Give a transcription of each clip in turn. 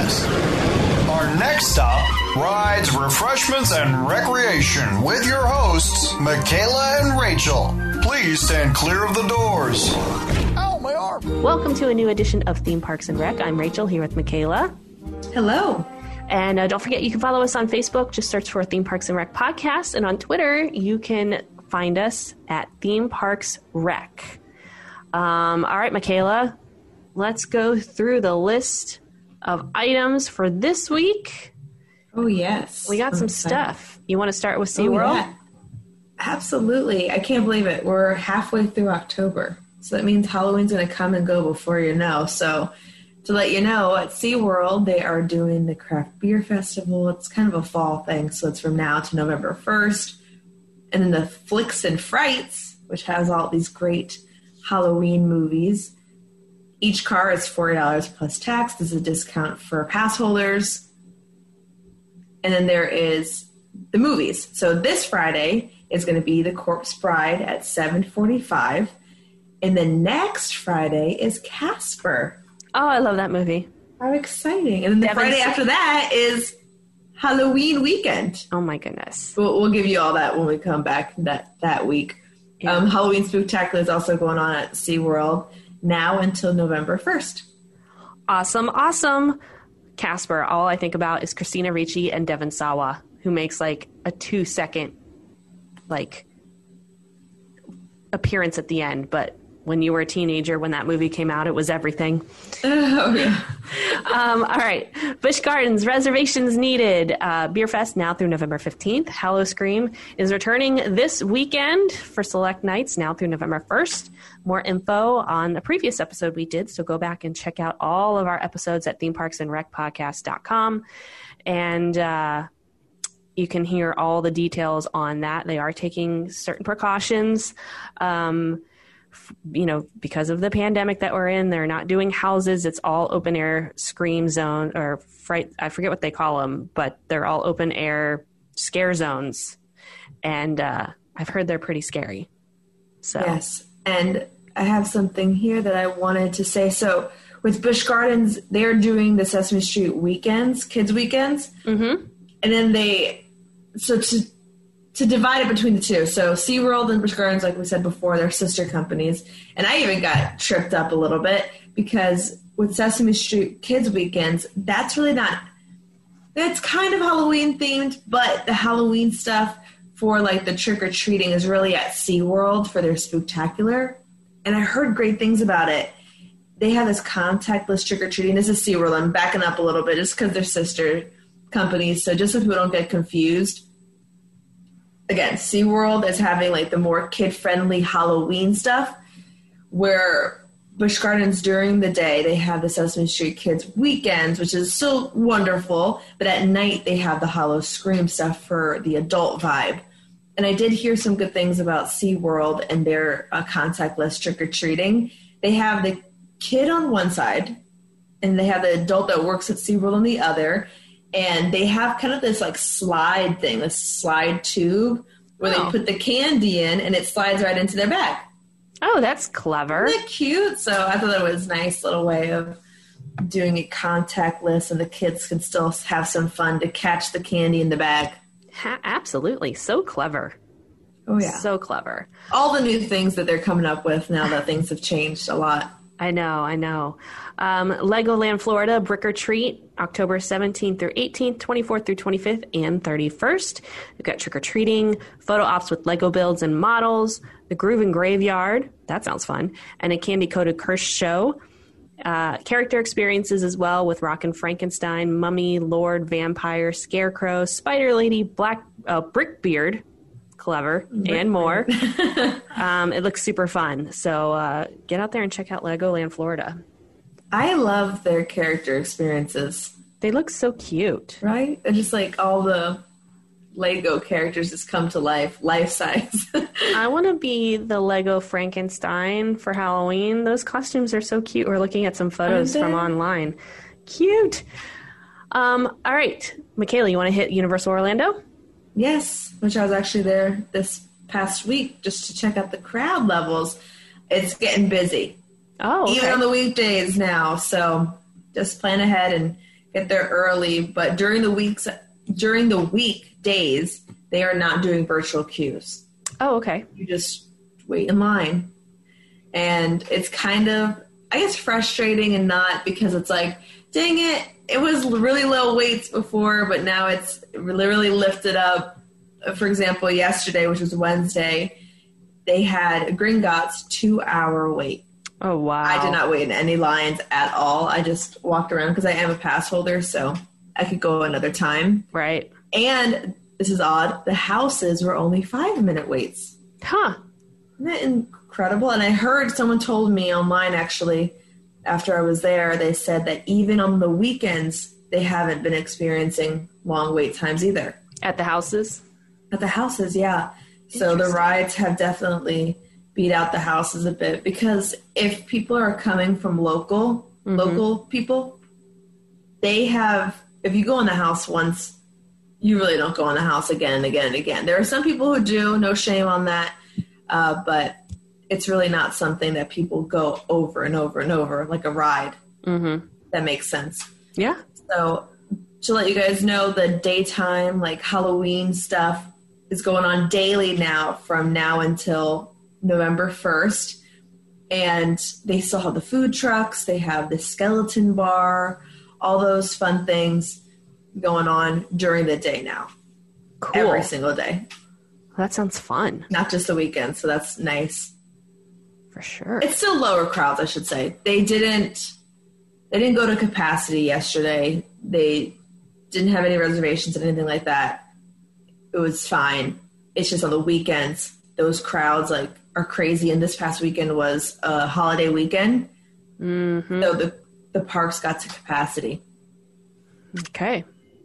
Parks. Our next stop, rides, refreshments, and recreation with your hosts, Michaela and Rachel. Please stand clear of the doors. Ow, my arm. Welcome to a new edition of Theme Parks and Rec. I'm Rachel here with Michaela. Hello. And don't forget, you can follow us on Facebook. Just search for Theme Parks and Rec Podcast. And on Twitter, you can find us at Theme Parks Rec. All right, Michaela, let's go through the list of items for this week. Oh, yes. We got some stuff. You want to start with SeaWorld? Yeah. Absolutely. I can't believe it. We're halfway through October. So that means Halloween's going to come and go before you know. So to let you know, at SeaWorld, they are doing the Craft Beer Festival. It's kind of a fall thing, so it's from now to November 1st. And then the Flicks and Frights, which has all these great Halloween movies. Each car is $40 plus tax. There's a discount for pass holders. And then there is the movies. So this Friday is going to be The Corpse Bride at 7:45. And then next Friday is Casper. Oh, I love that movie. How exciting. And then the Friday after that is Halloween weekend. Oh, my goodness. We'll give you all that when we come back that week. Yeah. Halloween Spooktacular is also going on at SeaWorld now until November 1st. Awesome. Casper, all I think about is Christina Ricci and Devon Sawa, who makes like a 2-second appearance at the end. But when you were a teenager, when that movie came out, it was everything. Oh, yeah. All right. Busch Gardens, reservations needed. Beer Fest now through November 15th. Howl-O-Scream is returning this weekend for select nights now through November 1st. More info on the previous episode we did, so go back and check out all of our episodes at themeparksandrecpodcast.com. And you can hear all the details on that. They are taking certain precautions. Because of the pandemic that we're in, they're not doing houses. It's all open air scream zone or fright. I forget what they call them, but they're all open air scare zones. And I've heard they're pretty scary. So yes. And I have something here that I wanted to say. So with Busch Gardens, they're doing the Sesame Street weekends, kids weekends. Mm-hmm. And then to divide it between the two. So SeaWorld and Busch Gardens, like we said before, they're sister companies. And I even got tripped up a little bit because with Sesame Street Kids Weekends, that's really not, it's kind of Halloween themed, but the Halloween stuff for like the trick-or-treating is really at SeaWorld for their Spooktacular. And I heard great things about it. They have this contactless trick-or-treating. This is SeaWorld. I'm backing up a little bit just because they're sister companies. So just so people don't get confused, again, SeaWorld is having like the more kid-friendly Halloween stuff, where Busch Gardens during the day, they have the Sesame Street Kids Weekends, which is still wonderful, but at night they have the Howl-O-Scream stuff for the adult vibe. And I did hear some good things about SeaWorld and their contactless trick-or-treating. They have the kid on one side, and they have the adult that works at SeaWorld on the other. And they have kind of this like slide thing, this slide tube where they put the candy in and it slides right into their bag. Oh, that's clever. Isn't that cute? So I thought that was a nice little way of doing it contactless, and the kids can still have some fun to catch the candy in the bag. Absolutely. So clever. Oh, yeah. So clever. All the new things that they're coming up with now that things have changed a lot. I know. Legoland Florida, Brick or Treat, October 17th through 18th, 24th through 25th, and 31st. We've got trick-or-treating, photo ops with Lego builds and models, the Groove and Graveyard, that sounds fun, and a candy-coated curse show. Character experiences as well with Rockin' Frankenstein, Mummy, Lord, Vampire, Scarecrow, Spider Lady, Brickbeard, clever, and more. It looks super fun. So get out there and check out Legoland Florida. I love their character experiences. They look so cute. Right? They're just like all the Lego characters just come to life size. I want to be the Lego Frankenstein for Halloween. Those costumes are so cute. We're looking at some photos from online. Cute. All right. Michaela, you want to hit Universal Orlando? Yes, which I was actually there this past week just to check out the crowd levels. It's getting busy. Oh, okay. Even on the weekdays now. So just plan ahead and get there early, but during the weekdays, they are not doing virtual queues. Oh, okay. You just wait in line. And it's kind of, I guess, frustrating and not, because it's like, dang it, it was really low waits before, but now it's really lifted up. For example, yesterday, which was Wednesday, they had Gringotts 2-hour wait. Oh, wow. I did not wait in any lines at all. I just walked around because I am a pass holder, so I could go another time. Right. And this is odd, the houses were only 5-minute waits. Huh. Isn't that incredible? And I heard someone told me online, actually, after I was there, they said that even on the weekends, they haven't been experiencing long wait times either. At the houses? At the houses, yeah. So the rides have definitely beat out the houses a bit, because if people are coming from local people, they have, if you go in the house once, you really don't go in the house again and again and again. There are some people who do, no shame on that, but it's really not something that people go over and over and over, like a ride. Mm-hmm. That makes sense. Yeah. So to let you guys know, the daytime, like Halloween stuff is going on daily now from now until November 1st. And they still have the food trucks. They have the skeleton bar, all those fun things going on during the day now. Cool. Every single day. That sounds fun. Not just the weekend, so that's nice. For sure. It's still lower crowds, I should say. They didn't go to capacity yesterday. They didn't have any reservations or anything like that. It was fine. It's just on the weekends, those crowds like are crazy. And this past weekend was a holiday weekend. Mm-hmm. So the parks got to capacity. Okay.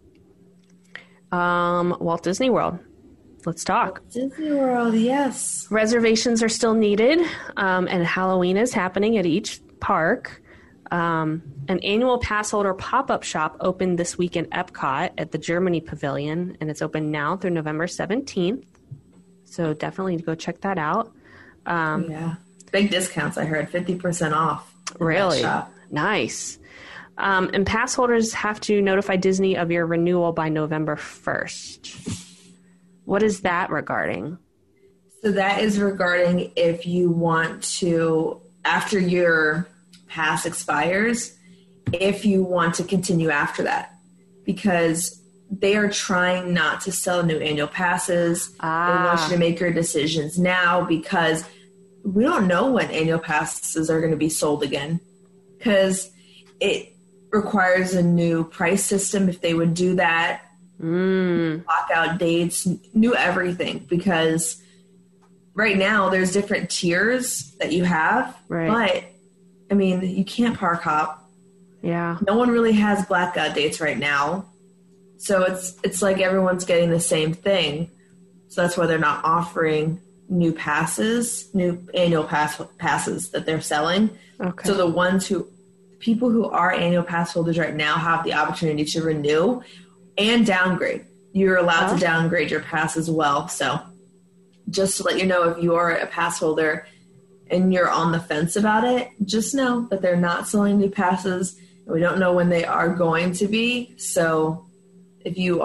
Walt Disney World. Let's talk. Walt Disney World, yes. Reservations are still needed, and Halloween is happening at each park. An annual pass holder pop-up shop opened this week in Epcot at the Germany Pavilion, and it's open now through November 17th. So definitely go check that out. Yeah. Big discounts, I heard. 50% off. Really? Nice. And pass holders have to notify Disney of your renewal by November 1st. What is that regarding? So that is regarding if you want to, after your pass expires, if you want to continue after that, because they are trying not to sell new annual passes. They want you to make your decisions now, because we don't know when annual passes are going to be sold again, because it requires a new price system if they would do that. Lockout dates, new everything, because right now there's different tiers that you have, right. But I mean, you can't park hop. Yeah. No one really has blackout dates right now. So it's like everyone's getting the same thing. So that's why they're not offering new passes, new annual passes that they're selling. Okay. So the people who are annual pass holders right now have the opportunity to renew and downgrade. You're allowed to downgrade your pass as well. So just to let you know, if you are a pass holder and you're on the fence about it, just know that they're not selling new passes. And we don't know when they are going to be. So if you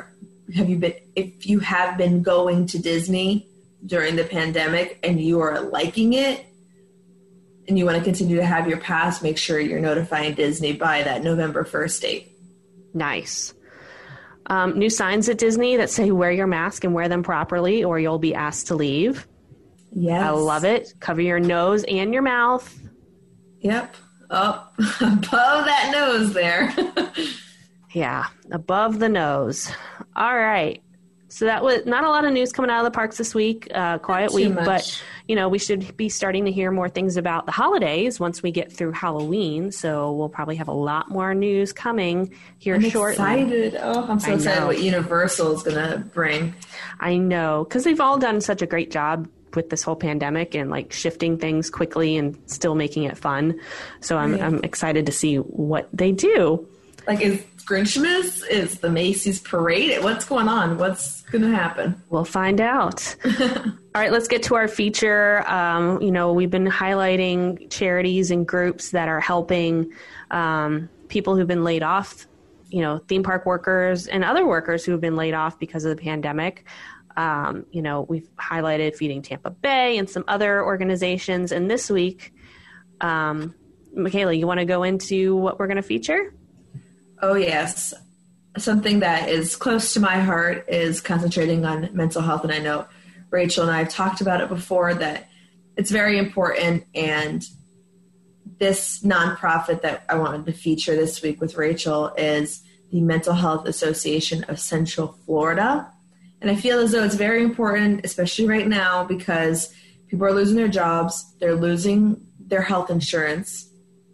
have been going to Disney during the pandemic and you are liking it and you want to continue to have your pass, make sure you're notifying Disney by that November 1st date. Nice. New signs at Disney that say wear your mask and wear them properly or you'll be asked to leave. Yes. I love it. Cover your nose and your mouth. Yep. Up above that nose there. Yeah, above the nose. All right. So that was not a lot of news coming out of the parks this week. Quiet week, but we should be starting to hear more things about the holidays once we get through Halloween. So we'll probably have a lot more news coming here shortly. I'm excited. Oh, I'm so excited what Universal is going to bring. I know, because they've all done such a great job with this whole pandemic and like shifting things quickly and still making it fun. So I'm excited to see what they do. Like, is Grinchmas? Is the Macy's parade? What's going on? What's going to happen? We'll find out. All right, let's get to our feature. We've been highlighting charities and groups that are helping people who've been laid off theme park workers and other workers who have been laid off because of the pandemic. We've highlighted Feeding Tampa Bay and some other organizations. And this week, Michaela, you want to go into what we're going to feature? Oh, yes. Something that is close to my heart is concentrating on mental health. And I know Rachel and I have talked about it before, that it's very important. And this nonprofit that I wanted to feature this week with Rachel is the Mental Health Association of Central Florida. And I feel as though it's very important, especially right now, because people are losing their jobs. They're losing their health insurance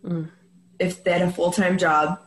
if they had a full-time job,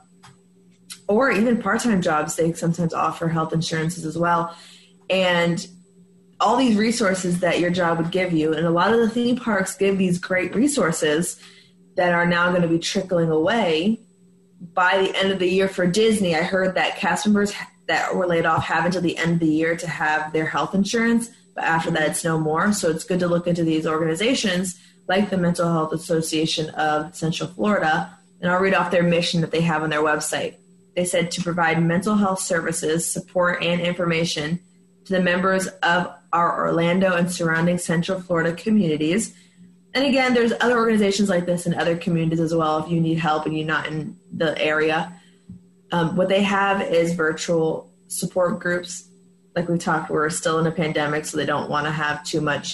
or even part-time jobs. They sometimes offer health insurances as well. And all these resources that your job would give you, and a lot of the theme parks give these great resources that are now going to be trickling away by the end of the year. For Disney, I heard that cast members that were laid off have until the end of the year to have their health insurance, but after that it's no more. So it's good to look into these organizations like the Mental Health Association of Central Florida, and I'll read off their mission that they have on their website. They said to provide mental health services, support, and information to the members of our Orlando and surrounding Central Florida communities. And again, there's other organizations like this in other communities as well if you need help and you're not in the area. What they have is virtual support groups. Like we talked, we're still in a pandemic, so they don't want to have too much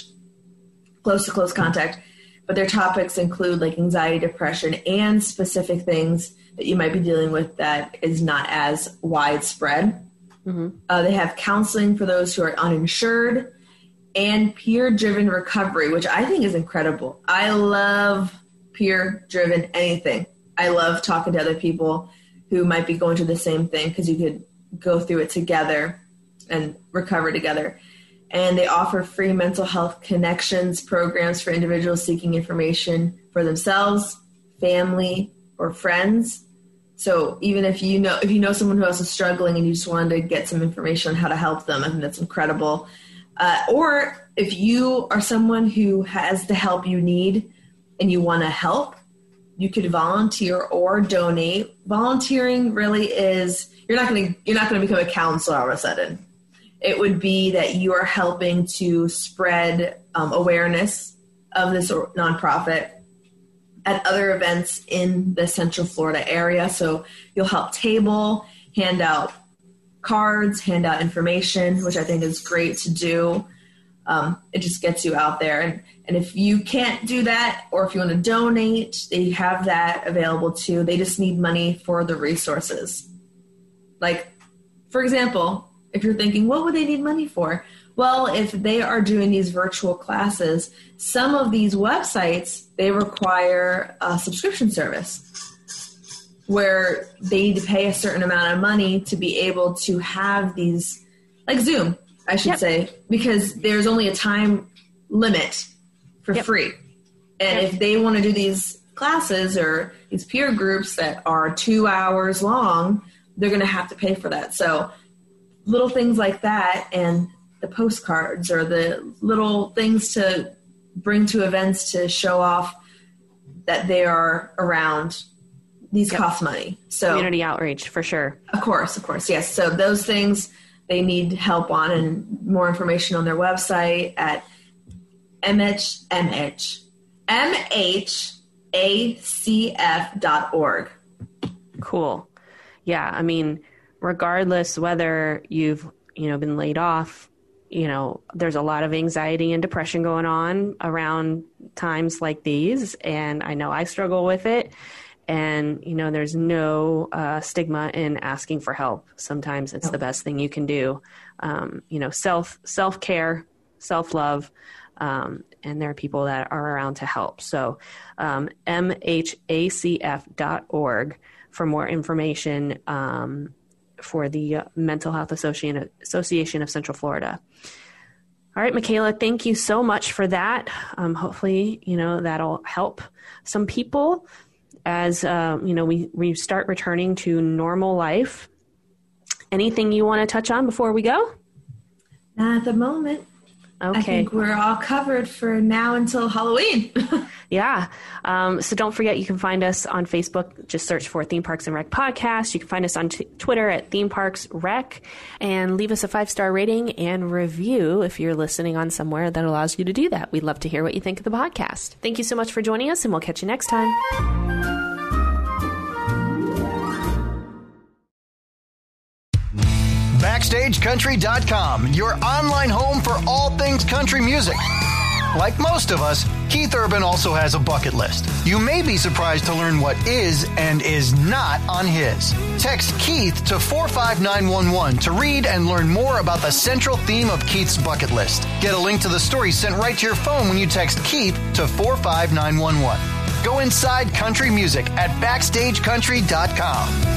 close contact. But their topics include like anxiety, depression, and specific things that you might be dealing with that is not as widespread. They have counseling for those who are uninsured, and peer-driven recovery, which I think is incredible. I love peer-driven anything. I love talking to other people who might be going through the same thing, because you could go through it together and recover together. And they offer free mental health connections programs for individuals seeking information for themselves, family, or friends. So even if you know someone who else is struggling and you just wanted to get some information on how to help them, I think that's incredible. Or if you are someone who has the help you need and you want to help, you could volunteer or donate. Volunteering really is, you're not going to become a counselor all of a sudden. It would be that you are helping to spread awareness of this nonprofit at other events in the Central Florida area. So you'll help table, hand out cards, hand out information, which I think is great to do. It just gets you out there. And if you can't do that, or if you want to donate, they have that available too. They just need money for the resources. Like, for example, if you're thinking, what would they need money for? Well, if they are doing these virtual classes, some of these websites, they require a subscription service where they need to pay a certain amount of money to be able to have these, like Zoom, I should say, because there's only a time limit for free. And if they want to do these classes or these peer groups that are 2 hours long, they're going to have to pay for that. So little things like that, and the postcards or the little things to bring to events to show off that they are around, these cost money. So community outreach, for sure. Of course. Yes. So those things they need help on, and more information on their website at mhacf.org. Cool. Yeah. I mean, regardless whether you've, been laid off, there's a lot of anxiety and depression going on around times like these. And I know I struggle with it. And, there's no stigma in asking for help. Sometimes it's the best thing you can do. Self-care, self-love, and there are people that are around to help. So mhacf.org for more information for the Mental Health Association of Central Florida. All right, Michaela, thank you so much for that. Hopefully, that'll help some people as, we start returning to normal life. Anything you want to touch on before we go? Not at the moment. Okay. I think we're all covered for now until Halloween. Yeah. So don't forget, you can find us on Facebook. Just search for Theme Parks and Rec Podcast. You can find us on Twitter at Theme Parks Rec, and leave us a 5-star rating and review if you're listening on somewhere that allows you to do that. We'd love to hear what you think of the podcast. Thank you so much for joining us, and we'll catch you next time. BackstageCountry.com, your online home for all things country music. Like most of us, Keith Urban also has a bucket list. You may be surprised to learn what is and is not on his. Text Keith to 45911 to read and learn more about the central theme of Keith's bucket list. Get a link to the story sent right to your phone when you text Keith to 45911. Go inside country music at BackstageCountry.com.